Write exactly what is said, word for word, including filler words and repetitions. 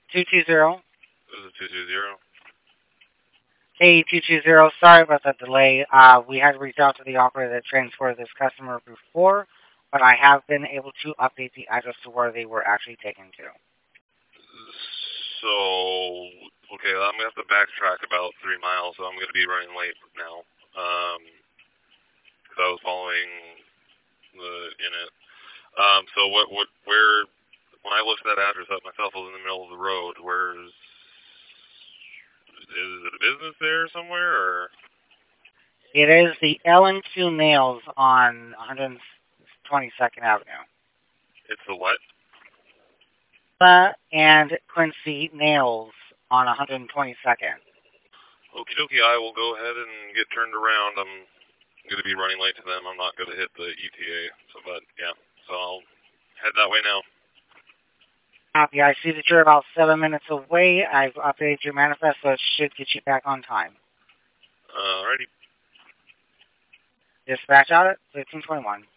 two two zero. This is two two zero. Hey, two two zero. Sorry about the delay. Uh, we had to reach out to the operator that transported this customer before, but I have been able to update the address to where they were actually taken to. So, okay, I'm going to have to backtrack about three miles, so I'm going to be running late now. Um, because I was following the in it. Um, so what, what, where, when I looked that address up myself, I was in the middle of the road. Where's, is it a business there somewhere, or? It is the L and Q Nails on one hundred twenty-second Avenue. It's the what? Uh, and Quincy Nails on one hundred twenty-second. Okie dokie, I will go ahead and get turned around. I'm going to be running late to them. I'm not going to hit the E T A, so, but, yeah. So I'll head that way now. Copy. I see that you're about seven minutes away. I've updated your manifest, so it should get you back on time. Alrighty. Dispatch out at thirteen twenty-one.